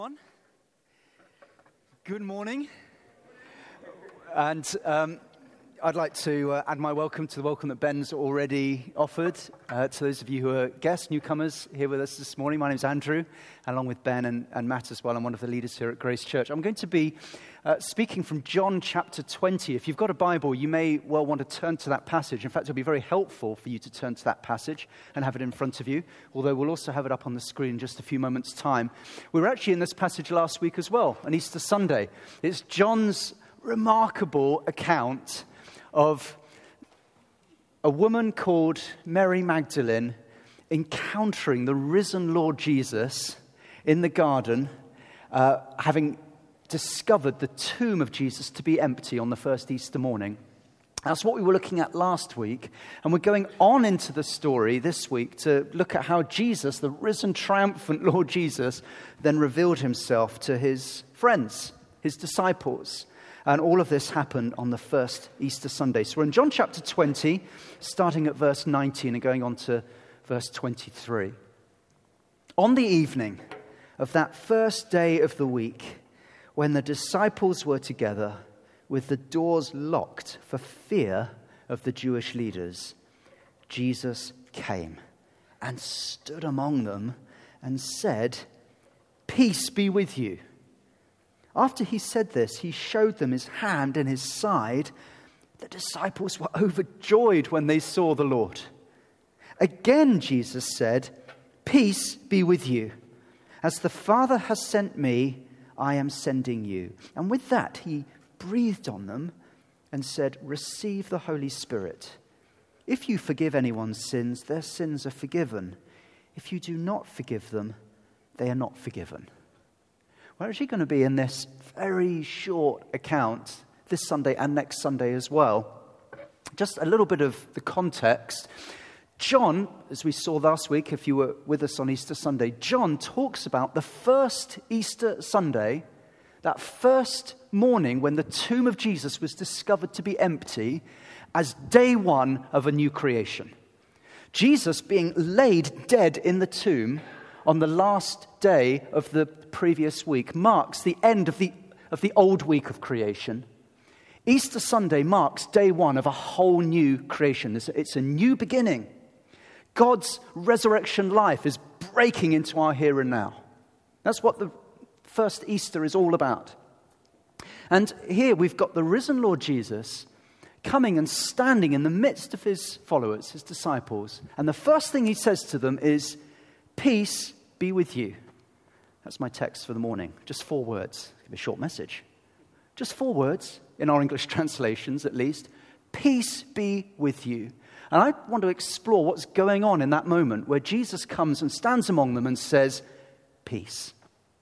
On. Good morning, and I'd like to add my welcome to the welcome that Ben's already offered to those of you who are guests, newcomers here with us this morning. My name's Andrew, along with Ben and Matt as well. I'm one of the leaders here at Grace Church. I'm going to be speaking from John chapter 20. If you've got a Bible, you may well want to turn to that passage. In fact, it'll be very helpful for you to turn to that passage and have it in front of you, although we'll also have it up on the screen in just a few moments' time. We were actually in this passage last week as well, on Easter Sunday. It's John's remarkable account of a woman called Mary Magdalene encountering the risen Lord Jesus in the garden, having discovered the tomb of Jesus to be empty on the first Easter morning. That's what we were looking at last week, and we're going on into the story this week to look at how Jesus, the risen, triumphant Lord Jesus, then revealed himself to his friends, his disciples. And all of this happened on the first Easter Sunday. So we're in John chapter 20, starting at verse 19 and going on to verse 23. On the evening of that first day of the week, when the disciples were together with the doors locked for fear of the Jewish leaders, Jesus came and stood among them and said, "Peace be with you." After he said this, he showed them his hand and his side. The disciples were overjoyed when they saw the Lord. Again, Jesus said, "Peace be with you. As the Father has sent me, I am sending you." And with that, he breathed on them and said, "Receive the Holy Spirit. If you forgive anyone's sins, their sins are forgiven. If you do not forgive them, they are not forgiven." We're actually going to be in this very short account this Sunday and next Sunday as well. Just a little bit of the context. John, as we saw last week, if you were with us on Easter Sunday, John talks about the first Easter Sunday, that first morning when the tomb of Jesus was discovered to be empty, as day one of a new creation. Jesus being laid dead in the tomb on the last day of the previous week marks the end of the old week of creation. Easter Sunday marks day one of a whole new creation. It's a new beginning. God's resurrection life is breaking into our here and now. That's what the first Easter is all about. And here we've got the risen Lord Jesus coming and standing in the midst of his followers, his disciples. And the first thing he says to them is, "Peace be with you." That's my text for the morning. Just 4 words. Give a short message. Just 4 words, in our English translations at least. Peace be with you. And I want to explore what's going on in that moment where Jesus comes and stands among them and says, "Peace."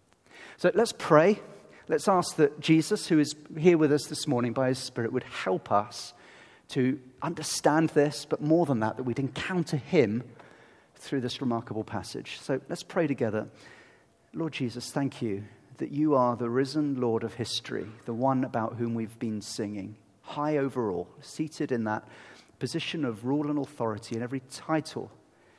So let's pray. Let's ask that Jesus, who is here with us this morning by his Spirit, would help us to understand this, but more than that we'd encounter him through this remarkable passage. So let's pray together. Lord Jesus, thank you that you are the risen Lord of history, the one about whom we've been singing, high over all, seated in that position of rule and authority, and every title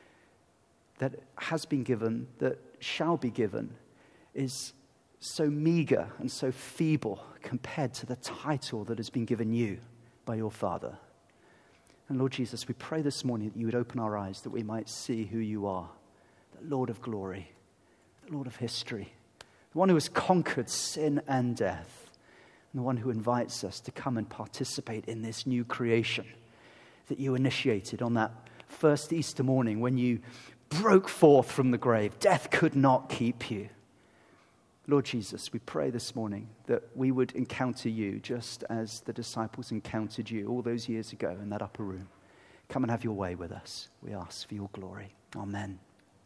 that has been given, that shall be given, is so meager and so feeble compared to the title that has been given you by your Father. And Lord Jesus, we pray this morning that you would open our eyes, that we might see who you are, the Lord of glory, the Lord of history, the one who has conquered sin and death, and the one who invites us to come and participate in this new creation that you initiated on that first Easter morning when you broke forth from the grave. Death could not keep you. Lord Jesus, we pray this morning that we would encounter you just as the disciples encountered you all those years ago in that upper room. Come and have your way with us. We ask for your glory. Amen.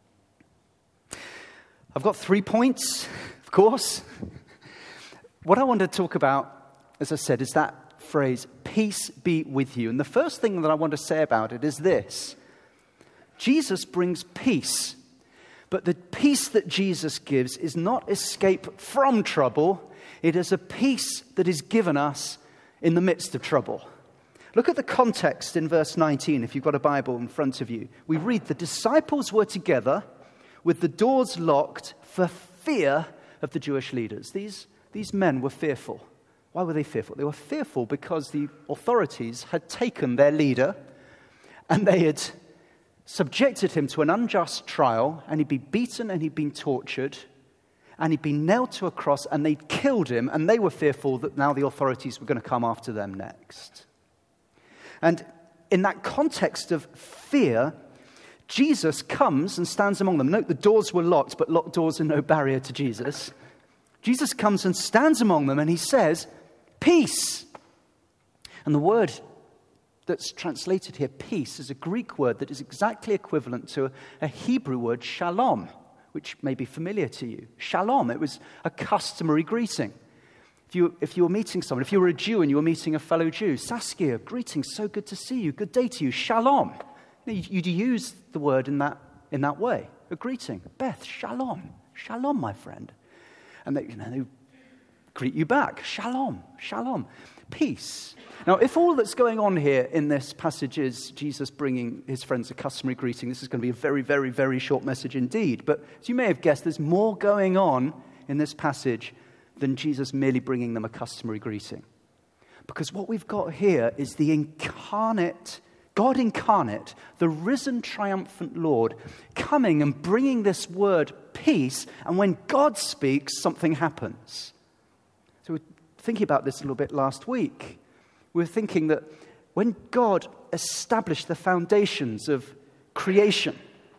I've got 3 points, of course. What I want to talk about, as I said, is that phrase, "Peace be with you." And the first thing that I want to say about it is this. Jesus brings peace. But the peace that Jesus gives is not escape from trouble. It is a peace that is given us in the midst of trouble. Look at the context in verse 19, if you've got a Bible in front of you. We read, "The disciples were together with the doors locked for fear of the Jewish leaders. These men were fearful. Why were they fearful? They were fearful because the authorities had taken their leader and they had subjected him to an unjust trial, and he'd been beaten and he'd been tortured and he'd been nailed to a cross and they'd killed him, and they were fearful that now the authorities were going to come after them next. And in that context of fear, Jesus comes and stands among them. Note the doors were locked, but locked doors are no barrier to Jesus. Jesus comes and stands among them and he says, peace. And the word that's translated here, peace, is a Greek word that is exactly equivalent to a Hebrew word, shalom, which may be familiar to you. Shalom, it was a customary greeting. If you were meeting someone, if you were a Jew and you were meeting a fellow Jew, Saskia, greetings, so good to see you, good day to you, shalom. You'd use the word in that way, a greeting. Beth, shalom, shalom, my friend. And they greet you back, shalom, shalom, peace. Now, if all that's going on here in this passage is Jesus bringing his friends a customary greeting, this is going to be a very, very, very short message indeed. But as you may have guessed, there's more going on in this passage than Jesus merely bringing them a customary greeting. Because what we've got here is the incarnate, God incarnate, the risen triumphant Lord, coming and bringing this word peace, and when God speaks, something happens. So we were thinking about this a little bit last week. We were thinking that when God established the foundations of creation,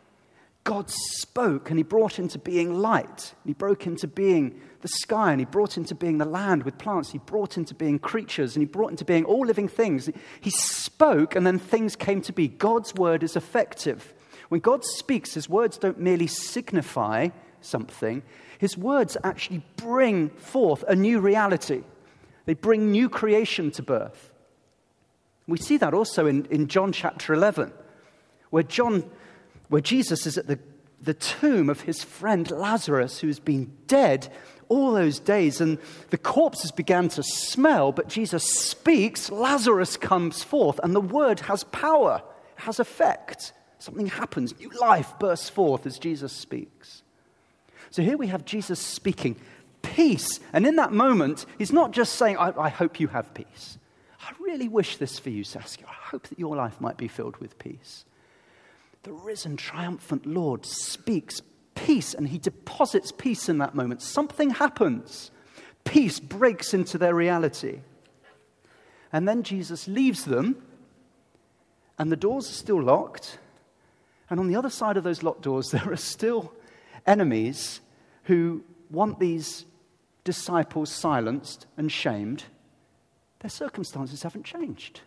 God spoke and he brought into being light. He broke into being the sky, and he brought into being the land with plants. He brought into being creatures, and he brought into being all living things. He spoke, and then things came to be. God's word is effective. When God speaks, his words don't merely signify something. His words actually bring forth a new reality. They bring new creation to birth. We see that also in John chapter 11, where Jesus is at the tomb of his friend Lazarus, who's been dead all those days, and the corpses began to smell, but Jesus speaks, Lazarus comes forth, and the word has power, it has effect. Something happens, new life bursts forth as Jesus speaks. So here we have Jesus speaking peace, and in that moment, he's not just saying, I hope you have peace. I really wish this for you, Saskia. I hope that your life might be filled with peace. The risen, triumphant Lord speaks peace, and he deposits peace in that moment. Something happens. Peace breaks into their reality. And then Jesus leaves them, and the doors are still locked. And on the other side of those locked doors, there are still enemies who want these disciples silenced and shamed. Their circumstances haven't changed.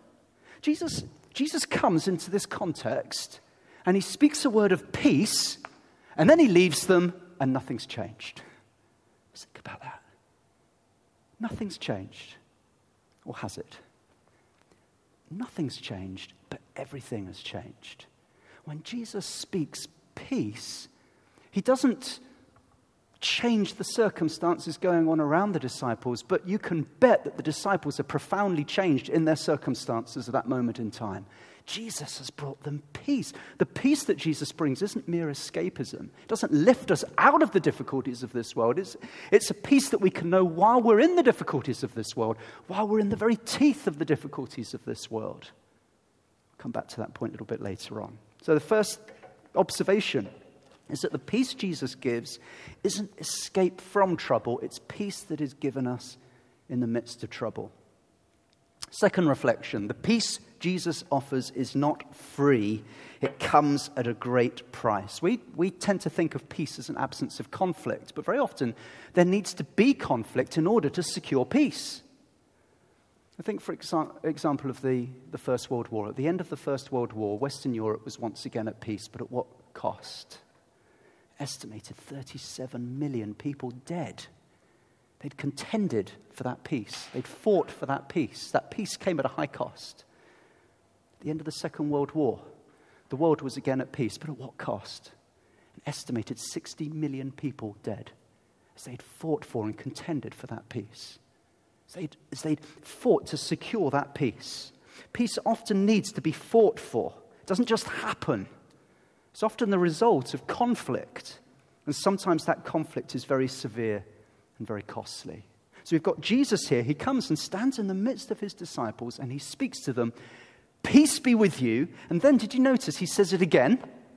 Jesus comes into this context, and he speaks a word of peace, and then he leaves them, and nothing's changed. Just think about that. Nothing's changed. Or has it? Nothing's changed, but everything has changed. When Jesus speaks peace, he doesn't change the circumstances going on around the disciples, but you can bet that the disciples are profoundly changed in their circumstances at that moment in time. Jesus has brought them peace. The peace that Jesus brings isn't mere escapism. It doesn't lift us out of the difficulties of this world. It's a peace that we can know while we're in the difficulties of this world, while we're in the very teeth of the difficulties of this world. I'll come back to that point a little bit later on. So the first observation is that the peace Jesus gives isn't escape from trouble. It's peace that is given us in the midst of trouble. Second reflection, the peace Jesus offers is not free. It comes at a great price. We tend to think of peace as an absence of conflict, but very often there needs to be conflict in order to secure peace. I think, for example, of the First World War. At the end of the First World War, Western Europe was once again at peace, but at what cost? Estimated 37 million people dead. They'd contended for that peace. They'd fought for that peace. That peace came at a high cost. At the end of the Second World War, the world was again at peace, but at what cost? An estimated 60 million people dead as they'd fought for and contended for that peace. As they'd fought to secure that peace. Peace often needs to be fought for. It doesn't just happen. It's often the result of conflict And sometimes that conflict is very severe and very costly. So we've got Jesus here. He comes and stands in the midst of his disciples and he speaks to them, "Peace be with you." And then did you notice he says it again?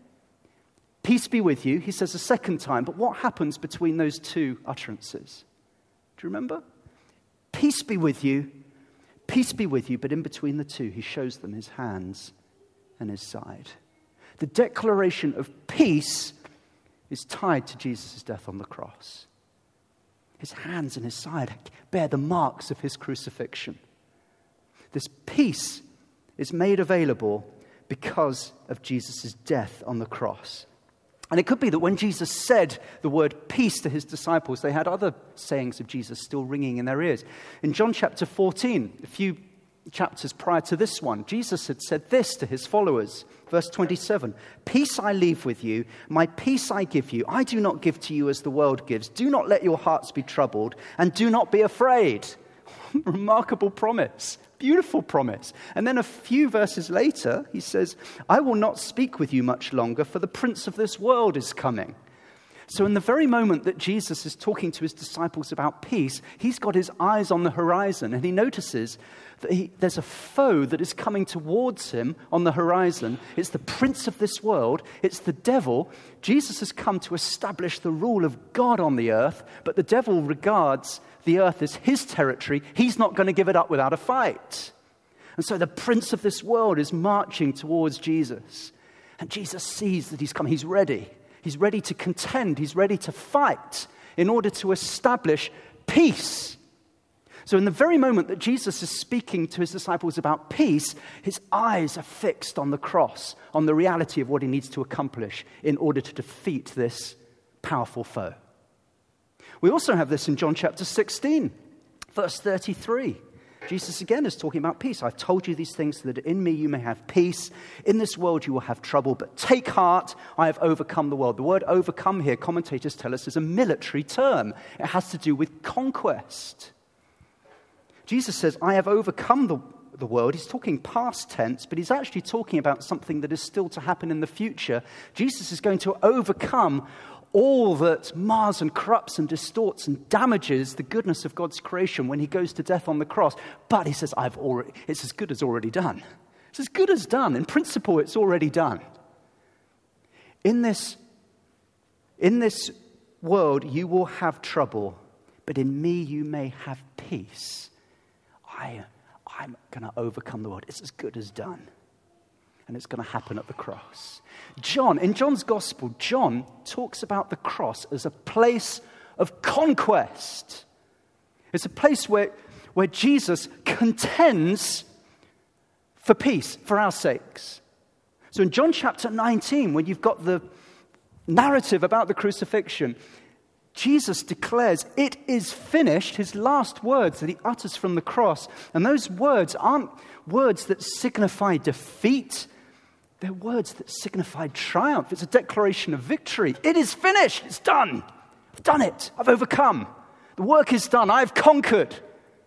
"Peace be with you." He says a second time. But what happens between those two utterances? Do you remember? "Peace be with you. Peace be with you." But in between the two, he shows them his hands and his side. The declaration of peace is tied to Jesus' death on the cross. His hands and his side bear the marks of his crucifixion. This peace is made available because of Jesus' death on the cross. And it could be that when Jesus said the word peace to his disciples, they had other sayings of Jesus still ringing in their ears. In John chapter 14, a few chapters prior to this one, Jesus had said this to his followers. Verse 27, "Peace I leave with you, my peace I give you. I do not give to you as the world gives. Do not let your hearts be troubled, and do not be afraid." Remarkable promise. Beautiful promise. And then a few verses later, he says, "I will not speak with you much longer, for the prince of this world is coming." So in the very moment that Jesus is talking to his disciples about peace, he's got his eyes on the horizon, and he notices that there's a foe that is coming towards him on the horizon. It's the prince of this world. It's the devil. Jesus has come to establish the rule of God on the earth, but the devil regards the earth as his territory. He's not going to give it up without a fight. And so the prince of this world is marching towards Jesus. And Jesus sees that he's coming. He's ready. He's ready to contend. He's ready to fight in order to establish peace. So in the very moment that Jesus is speaking to his disciples about peace, his eyes are fixed on the cross, on the reality of what he needs to accomplish in order to defeat this powerful foe. We also have this in John chapter 16, verse 33. Jesus again is talking about peace. "I've told you these things so that in me you may have peace. In this world you will have trouble, but take heart, I have overcome the world." The word overcome here, commentators tell us, is a military term. It has to do with conquest. Jesus says, "I have overcome the world." He's talking past tense, but he's actually talking about something that is still to happen in the future. Jesus is going to overcome all that mars and corrupts and distorts and damages the goodness of God's creation when he goes to death on the cross. But he says, it's as good as already done. It's as good as done. In principle, it's already done. In this world, you will have trouble, but in me you may have peace. I'm going to overcome the world. It's as good as done. And it's going to happen at the cross. In John's gospel, John talks about the cross as a place of conquest. It's a place where Jesus contends for peace, for our sakes. So in John chapter 19, when you've got the narrative about the crucifixion, Jesus declares, "It is finished," his last words that he utters from the cross. And those words aren't words that signify defeat. They're words that signify triumph. It's a declaration of victory. It is finished. It's done. I've done it. I've overcome. The work is done. I've conquered.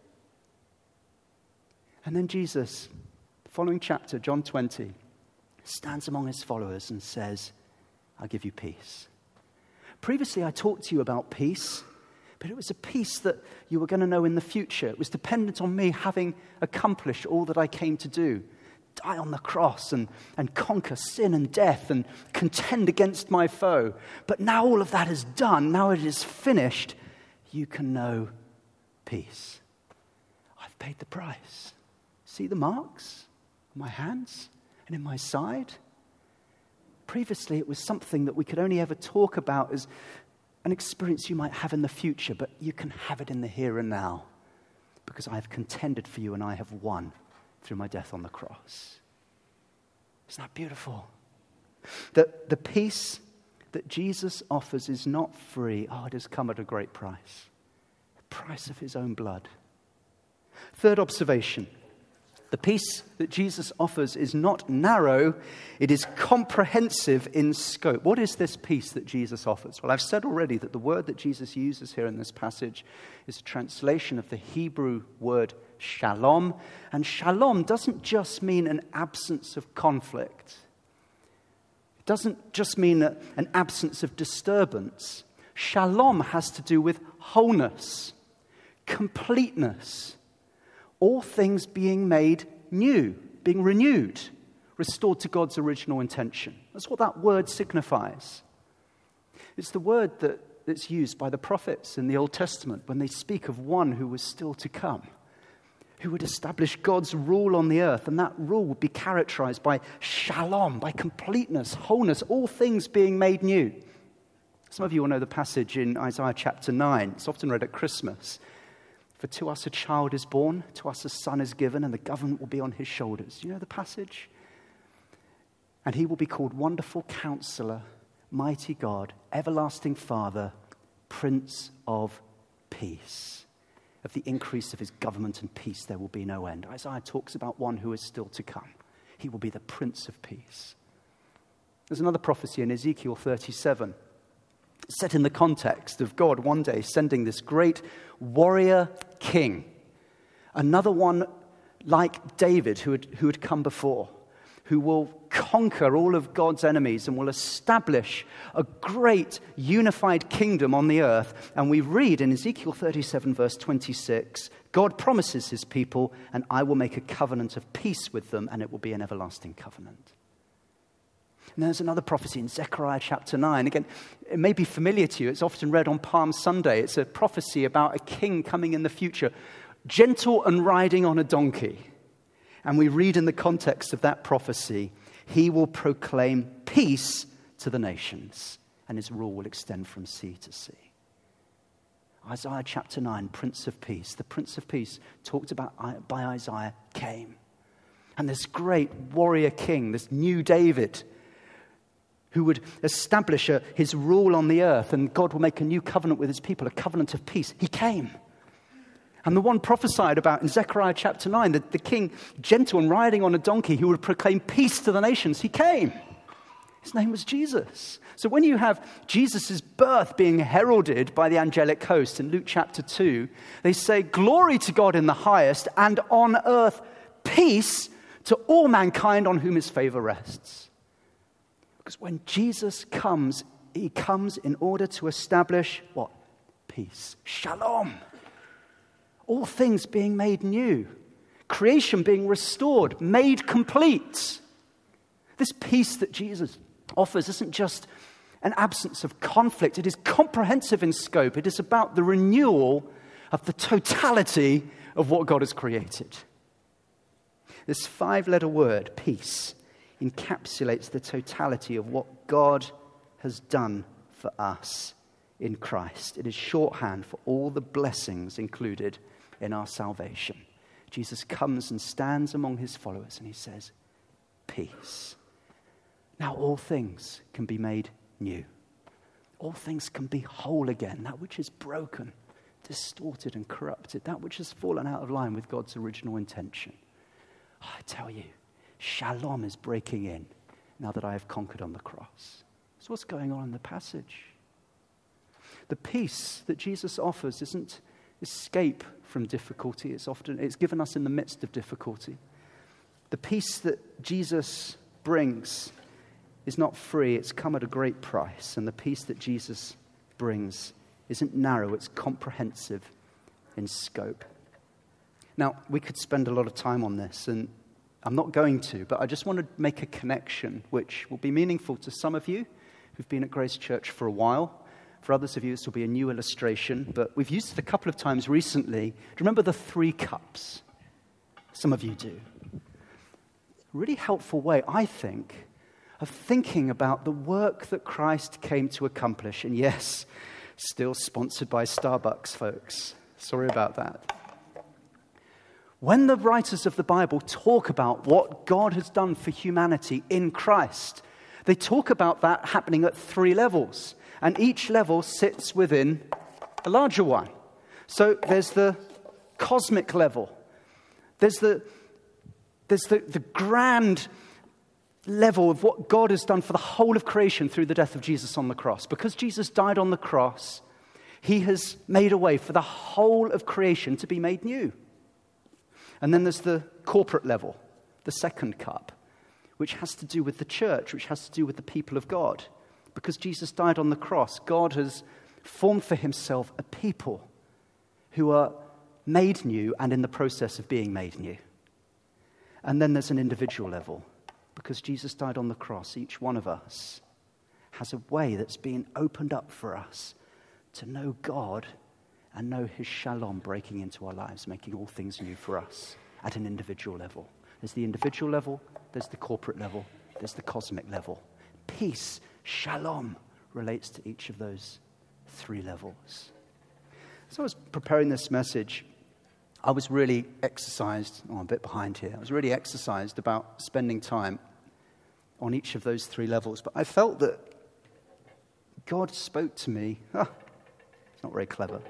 And then Jesus, the following chapter, John 20, stands among his followers and says, "I'll give you peace." Previously, I talked to you about peace, but it was a peace that you were going to know in the future. It was dependent on me having accomplished all that I came to do. Die on the cross and conquer sin and death and contend against my foe. But now all of that is done. Now it is finished. You can know peace. I've paid the price. See the marks on my hands and in my side? Previously, it was something that we could only ever talk about as an experience you might have in the future, but you can have it in the here and now because I have contended for you and I have won through my death on the cross. Isn't that beautiful? The peace that Jesus offers is not free. Oh, it has come at a great price. The price of his own blood. Third observation. The peace that Jesus offers is not narrow, it is comprehensive in scope. What is this peace that Jesus offers? Well, I've said already that the word that Jesus uses here in this passage is a translation of the Hebrew word shalom. And shalom doesn't just mean an absence of conflict. It doesn't just mean an absence of disturbance. Shalom has to do with wholeness, completeness, all things being made new, being renewed, restored to God's original intention. That's what that word signifies. It's the word that's used by the prophets in the Old Testament when they speak of one who was still to come, who would establish God's rule on the earth, and that rule would be characterized by shalom, by completeness, wholeness, all things being made new. Some of you will know the passage in Isaiah chapter 9. It's often read at Christmas. For to us a child is born, to us a son is given, and the government will be on his shoulders. You know the passage? And he will be called Wonderful Counselor, Mighty God, Everlasting Father, Prince of Peace. Of the increase of his government and peace there will be no end. Isaiah talks about one who is still to come. He will be the Prince of Peace. There's another prophecy in Ezekiel 37, set in the context of God one day sending this great warrior king, another one like David who had come before, who will conquer all of God's enemies and will establish a great unified kingdom on the earth. And we read in Ezekiel 37 verse 26, God promises his people, and I will make a covenant of peace with them, and it will be an everlasting covenant. And there's another prophecy in Zechariah chapter 9. Again, it may be familiar to you. It's often read on Palm Sunday. It's a prophecy about a king coming in the future, gentle and riding on a donkey. And we read in the context of that prophecy, he will proclaim peace to the nations, and his rule will extend from sea to sea. Isaiah chapter 9, Prince of Peace. The Prince of Peace talked about by Isaiah came. And this great warrior king, this new David, who would establish his rule on the earth, and God will make a new covenant with his people, a covenant of peace. He came. And the one prophesied about in Zechariah chapter 9, the king, gentle and riding on a donkey, who would proclaim peace to the nations, he came. His name was Jesus. So when you have Jesus' birth being heralded by the angelic host in Luke chapter 2, they say, glory to God in the highest, and on earth peace to all mankind on whom his favor rests. Because when Jesus comes, he comes in order to establish what? Peace. Shalom. All things being made new. Creation being restored, made complete. This peace that Jesus offers isn't just an absence of conflict. It is comprehensive in scope. It is about the renewal of the totality of what God has created. This 5-letter word, peace, encapsulates the totality of what God has done for us in Christ. It is shorthand for all the blessings included in our salvation. Jesus comes and stands among his followers and he says, peace. Now all things can be made new. All things can be whole again. That which is broken, distorted and corrupted, that which has fallen out of line with God's original intention. Oh, I tell you, shalom is breaking in now that I have conquered on the cross. That's what's going on in the passage. The peace that Jesus offers isn't escape from difficulty. It's given us in the midst of difficulty. The peace that Jesus brings is not free. It's come at a great price. And the peace that Jesus brings isn't narrow. It's comprehensive in scope. Now, we could spend a lot of time on this, and I'm not going to, but I just want to make a connection which will be meaningful to some of you who've been at Grace Church for a while. For others of you, this will be a new illustration, but we've used it a couple of times recently. Do you remember the 3 cups? Some of you do. A really helpful way, I think, of thinking about the work that Christ came to accomplish. And yes, still sponsored by Starbucks, folks. Sorry about that. When the writers of the Bible talk about what God has done for humanity in Christ, they talk about that happening at 3 levels. And each level sits within a larger one. So there's the cosmic level. There's the grand level of what God has done for the whole of creation through the death of Jesus on the cross. Because Jesus died on the cross, he has made a way for the whole of creation to be made new. And then there's the corporate level, the second cup, which has to do with the church, which has to do with the people of God. Because Jesus died on the cross, God has formed for himself a people who are made new and in the process of being made new. And then there's an individual level. Because Jesus died on the cross, each one of us has a way that's being opened up for us to know God and know his shalom breaking into our lives, making all things new for us at an individual level. There's the individual level, there's the corporate level, there's the cosmic level. Peace, shalom, relates to each of those three levels. As I was preparing this message, I was really exercised, I'm a bit behind here, I was really exercised about spending time on each of those three levels. But I felt that God spoke to me, it's not very clever.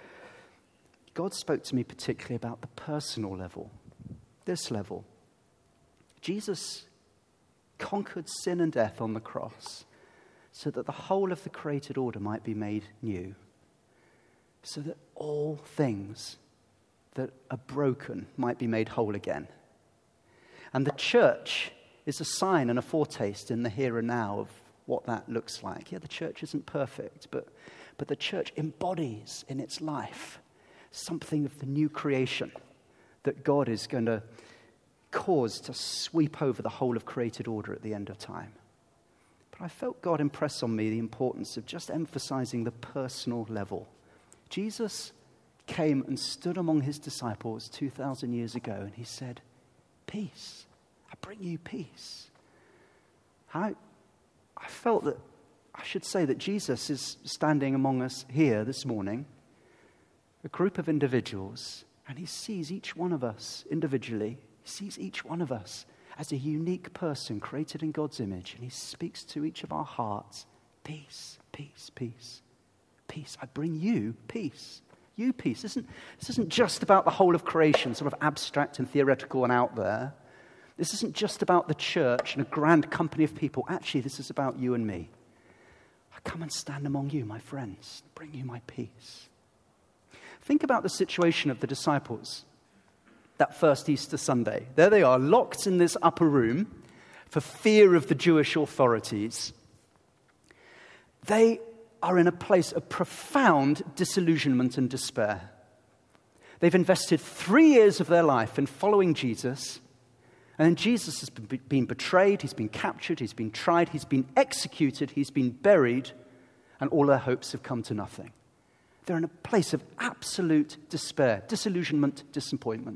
God spoke to me particularly about the personal level, this level. Jesus conquered sin and death on the cross so that the whole of the created order might be made new, so that all things that are broken might be made whole again. And the church is a sign and a foretaste in the here and now of what that looks like. Yeah, the church isn't perfect, but the church embodies in its life something of the new creation that God is going to cause to sweep over the whole of created order at the end of time. But I felt God impress on me the importance of just emphasizing the personal level. Jesus came and stood among his disciples 2,000 years ago, and he said, peace, I bring you peace. I felt that I should say that Jesus is standing among us here this morning, a group of individuals, and he sees each one of us individually. He sees each one of us as a unique person created in God's image, and he speaks to each of our hearts, peace, peace, peace, peace. I bring you peace. You peace. This isn't just about the whole of creation, sort of abstract and theoretical and out there. This isn't just about the church and a grand company of people. Actually, this is about you and me. I come and stand among you, my friends, bring you my peace. Think about the situation of the disciples that first Easter Sunday. There they are, locked in this upper room for fear of the Jewish authorities. They are in a place of profound disillusionment and despair. They've invested 3 years of their life in following Jesus, and then Jesus has been betrayed, he's been captured, he's been tried, he's been executed, he's been buried, and all their hopes have come to nothing. They're in a place of absolute despair, disillusionment, disappointment.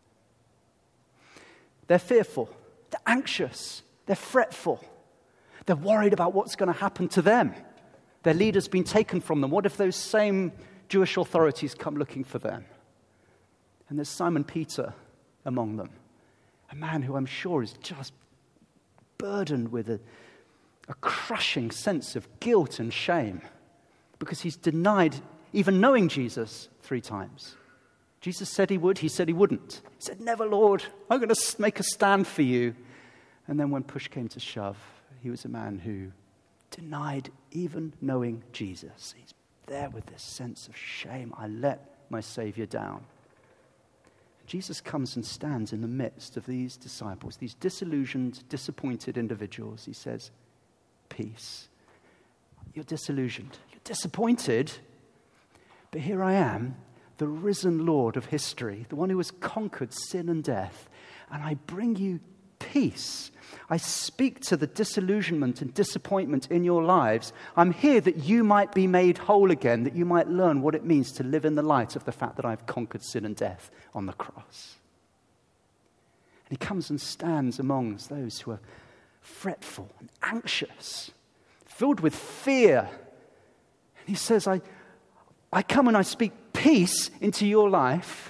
They're fearful, they're anxious, they're fretful, they're worried about what's going to happen to them. Their leader's been taken from them. What if those same Jewish authorities come looking for them? And there's Simon Peter among them, a man who I'm sure is just burdened with a crushing sense of guilt and shame because he's denied even knowing Jesus 3 times. Jesus said he would, he said he wouldn't. He said, never, Lord, I'm going to make a stand for you. And then when push came to shove, he was a man who denied even knowing Jesus. He's there with this sense of shame. I let my Savior down. Jesus comes and stands in the midst of these disciples, these disillusioned, disappointed individuals. He says, peace. You're disillusioned. You're disappointed. But here I am, the risen Lord of history, the one who has conquered sin and death, and I bring you peace. I speak to the disillusionment and disappointment in your lives. I'm here that you might be made whole again, that you might learn what it means to live in the light of the fact that I've conquered sin and death on the cross. And he comes and stands amongst those who are fretful and anxious, filled with fear. And he says, I come and I speak peace into your life.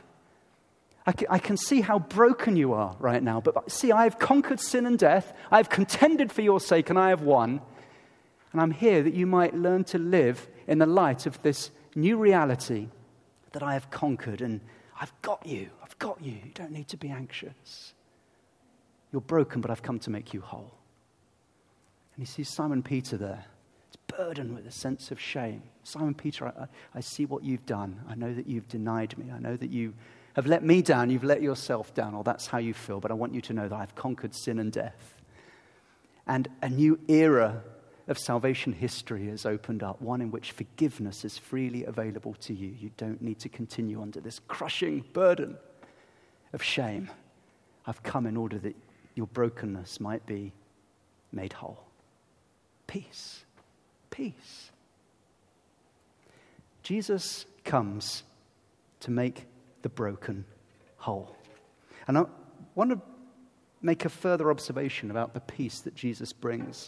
I can see how broken you are right now. But see, I have conquered sin and death. I have contended for your sake and I have won. And I'm here that you might learn to live in the light of this new reality that I have conquered. And I've got you. I've got you. You don't need to be anxious. You're broken, but I've come to make you whole. And he sees Simon Peter there. He's burdened with a sense of shame. Simon Peter, I see what you've done. I know that you've denied me. I know that you have let me down, you've let yourself down, or that's how you feel, but I want you to know that I've conquered sin and death, And a new era of salvation history has opened up, one in which forgiveness is freely available to you. You don't need to continue under this crushing burden of shame. I've come in order that your brokenness might be made whole. Peace. Peace. Jesus comes to make the broken whole. And I want to make a further observation about the peace that Jesus brings.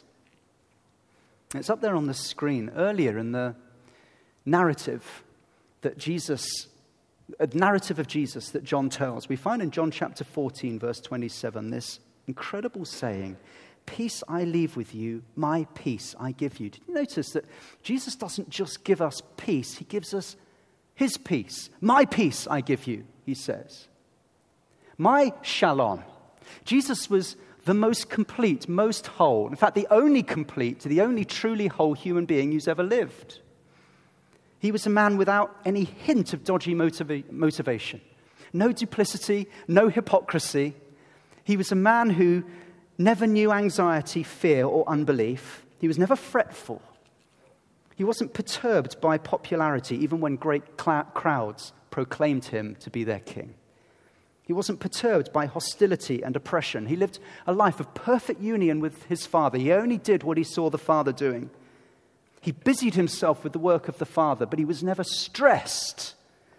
It's up there on the screen. Earlier in the narrative of Jesus that John tells, we find in John chapter 14, verse 27, this incredible saying, "Peace I leave with you, my peace I give you." Did you notice that Jesus doesn't just give us peace, he gives us his peace. My peace I give you, he says. My shalom. Jesus was the most complete, most whole. In fact, the only complete, the only truly whole human being who's ever lived. He was a man without any hint of dodgy motivation. No duplicity, no hypocrisy. He was a man who never knew anxiety, fear, or unbelief. He was never fretful. He wasn't perturbed by popularity, even when great crowds proclaimed him to be their king. He wasn't perturbed by hostility and oppression. He lived a life of perfect union with his Father. He only did what he saw the Father doing. He busied himself with the work of the Father, but he was never stressed.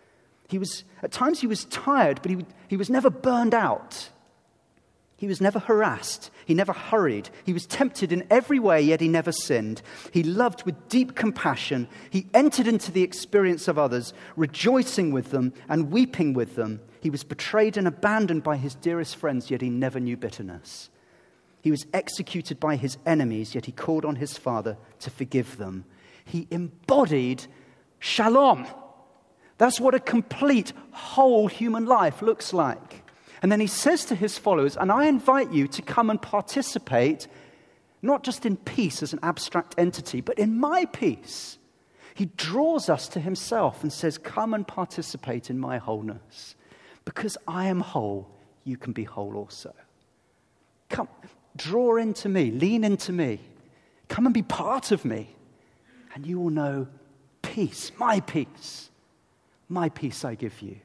At times he was tired, but he was never burned out. He was never harassed. He never hurried. He was tempted in every way, yet he never sinned. He loved with deep compassion. He entered into the experience of others, rejoicing with them and weeping with them. He was betrayed and abandoned by his dearest friends, yet he never knew bitterness. He was executed by his enemies, yet he called on his Father to forgive them. He embodied shalom. That's what a complete, whole human life looks like. And then he says to his followers, and I invite you to come and participate, not just in peace as an abstract entity, but in my peace. He draws us to himself and says, come and participate in my wholeness. Because I am whole, you can be whole also. Come, draw into me, lean into me. Come and be part of me. And you will know peace, my peace. My peace I give you.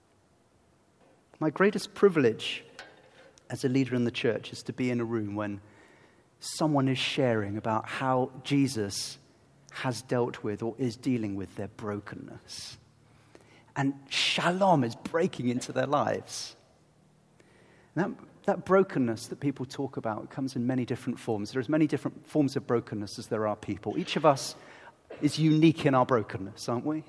My greatest privilege as a leader in the church is to be in a room when someone is sharing about how Jesus has dealt with or is dealing with their brokenness. And shalom is breaking into their lives. And that brokenness that people talk about comes in many different forms. There are as many different forms of brokenness as there are people. Each of us is unique in our brokenness, aren't we?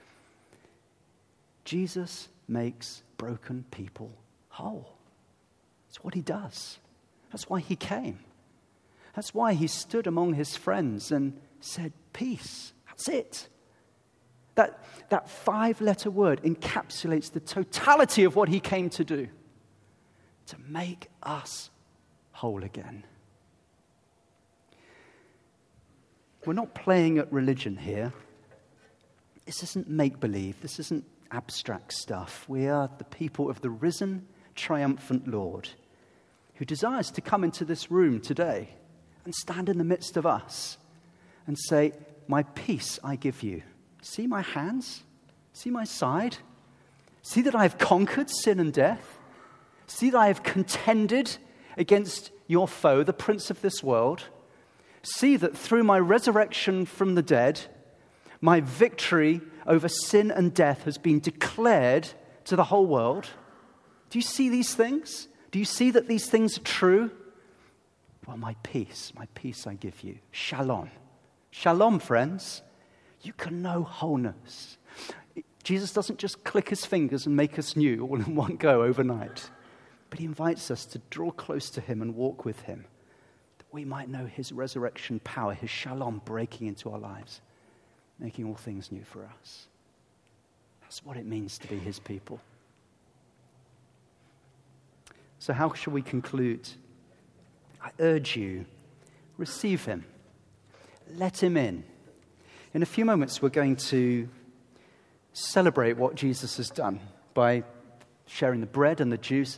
Jesus makes broken people whole. That's what he does. That's why he came. That's why he stood among his friends and said, peace. That's it. That 5-letter word encapsulates the totality of what he came to do. To make us whole again. We're not playing at religion here. This isn't make-believe. This isn't abstract stuff. We are the people of the risen, triumphant Lord who desires to come into this room today and stand in the midst of us and say, my peace I give you. See my hands? See my side? See that I have conquered sin and death? See that I have contended against your foe, the prince of this world? See that through my resurrection from the dead, my victory over sin and death has been declared to the whole world. Do you see these things? Do you see that these things are true? Well, my peace I give you. Shalom. Shalom, friends. You can know wholeness. Jesus doesn't just click his fingers and make us new all in one go overnight. But he invites us to draw close to him and walk with him, that we might know his resurrection power, his shalom breaking into our lives, making all things new for us. That's what it means to be his people. So how shall we conclude? I urge you, receive him. Let him in. In a few moments, we're going to celebrate what Jesus has done by sharing the bread and the juice as a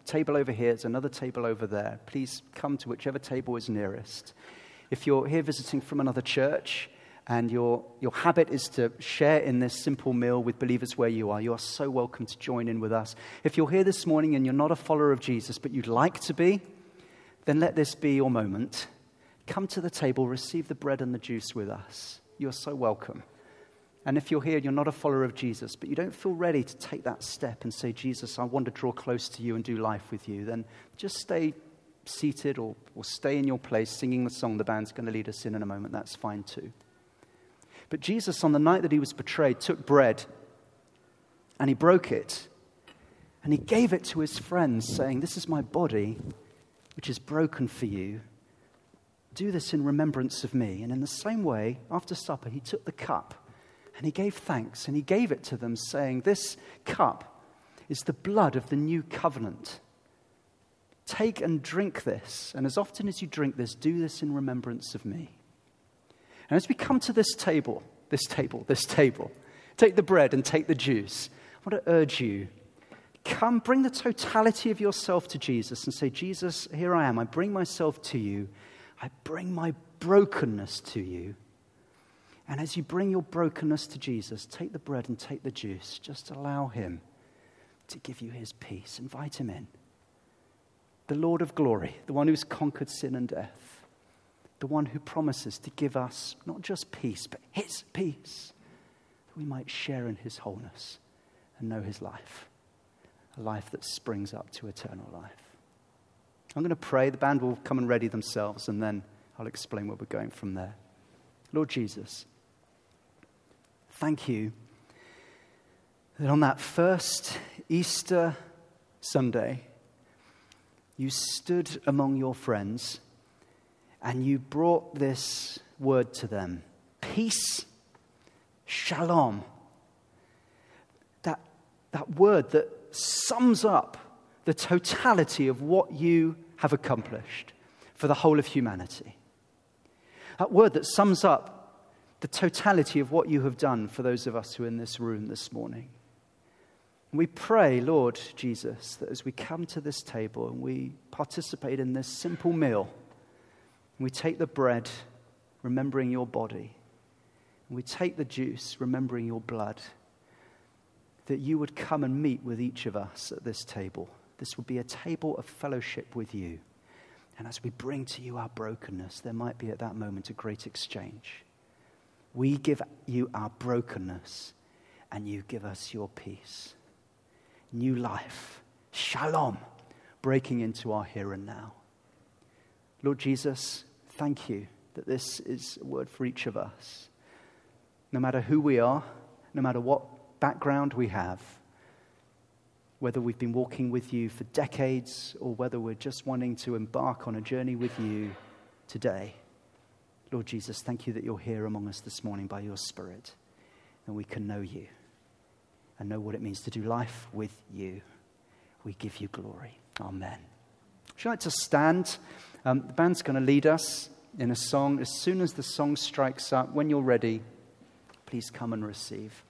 table over here, there's another table over there. Please come to whichever table is nearest. If you're here visiting from another church and your habit is to share in this simple meal with believers where you are so welcome to join in with us. If you're here this morning and you're not a follower of Jesus, but you'd like to be, then let this be your moment. Come to the table, receive the bread and the juice with us. You're so welcome. And if you're here and you're not a follower of Jesus, but you don't feel ready to take that step and say, Jesus, I want to draw close to you and do life with you, then just stay seated or stay in your place singing the song the band's going to lead us in a moment. That's fine too. But Jesus, on the night that he was betrayed, took bread and he broke it and he gave it to his friends saying, this is my body, which is broken for you. Do this in remembrance of me. And in the same way, after supper, he took the cup and he gave thanks, and he gave it to them, saying, this cup is the blood of the new covenant. Take and drink this, and as often as you drink this, do this in remembrance of me. And as we come to this table, take the bread and take the juice, I want to urge you, come, bring the totality of yourself to Jesus and say, Jesus, here I am. I bring myself to you. I bring my brokenness to you. And as you bring your brokenness to Jesus, take the bread and take the juice. Just allow him to give you his peace. Invite him in. The Lord of glory, the one who's conquered sin and death, the one who promises to give us not just peace, but his peace, that we might share in his wholeness and know his life, a life that springs up to eternal life. I'm going to pray. The band will come and ready themselves, and then I'll explain where we're going from there. Lord Jesus, thank you that on that first Easter Sunday, you stood among your friends and you brought this word to them. Peace, shalom. That word that sums up the totality of what you have accomplished for the whole of humanity. That word that sums up the totality of what you have done for those of us who are in this room this morning. And we pray, Lord Jesus, that as we come to this table and we participate in this simple meal, and we take the bread, remembering your body, and we take the juice, remembering your blood, that you would come and meet with each of us at this table. This would be a table of fellowship with you. And as we bring to you our brokenness, there might be at that moment a great exchange. We give you our brokenness, and you give us your peace. New life, shalom, breaking into our here and now. Lord Jesus, thank you that this is a word for each of us. No matter who we are, no matter what background we have, whether we've been walking with you for decades or whether we're just wanting to embark on a journey with you today, Lord Jesus, thank you that you're here among us this morning by your Spirit, and we can know you and know what it means to do life with you. We give you glory. Amen. Would you like to stand? The band's going to lead us in a song. As soon as the song strikes up, when you're ready, please come and receive.